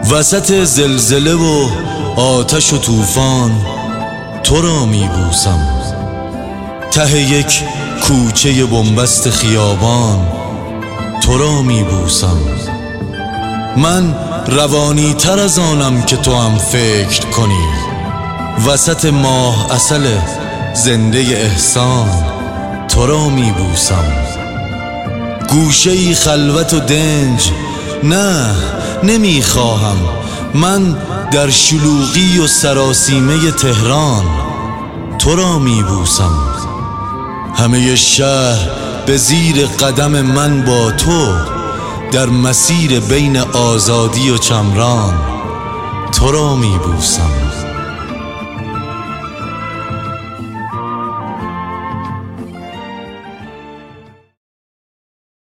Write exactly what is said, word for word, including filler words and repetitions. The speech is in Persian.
وسط زلزله و آتش و طوفان تو را می بوسم. ته یک کوچه بنبست خیابان تو را می بوسم. من روانی تر از آنم که تو هم فکر کنی. وسط ماه عسل زنده احسان تو را می بوسم. گوشه‌ای خلوت و دنج نه نمی خواهم. من در شلوغی و سراسیمه تهران تو را می بوسم. همه شهر به زیر قدم من با تو در مسیر بین آزادی و چمران تو را می بوسم.